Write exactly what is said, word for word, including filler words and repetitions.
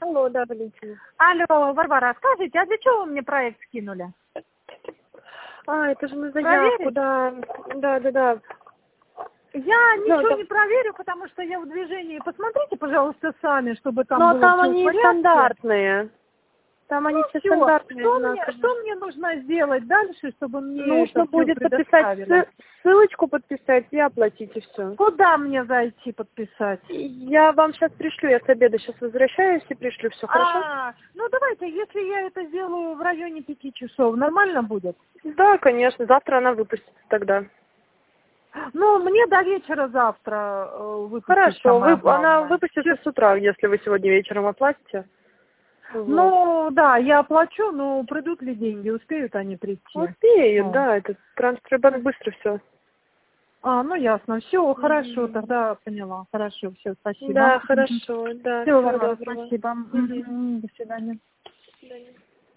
Алло, да, Валентина. Алло, Варвара, скажите, а для чего вы мне проект скинули? А, это же на заявку, Проверить? да. Да, да, да. Я Ну, ничего там... не проверю, потому что я в движении. Посмотрите, пожалуйста, сами, чтобы там Но было там все в они порядке. стандартные. Там они Ну все все, стандартные, что мне, одинаковые. что мне нужно сделать дальше, чтобы мне Нужно это все будет подписать предоставили? сы- ссылочку, подписать и оплатить, и все. Куда мне зайти подписать? Я вам сейчас пришлю, я с обеда сейчас возвращаюсь и пришлю, все хорошо? А, ну давайте, если я это сделаю в районе пяти часов, нормально будет? Да, конечно, завтра она выпустится тогда. Ну, мне до вечера завтра э, выпустить Хорошо, самое вы, она главное. выпустится с утра, если вы сегодня вечером оплатите. Вот. Ну, да, я оплачу, но придут ли деньги, успеют они прийти? Успеют, Ну. да, это Транскрибанк быстро все. А, ну ясно, все, хорошо, тогда поняла. Хорошо, все, спасибо. Да, хорошо, да, Все, всего Варвара, доброго. спасибо. Мгм. Мгм, до свидания. До свидания.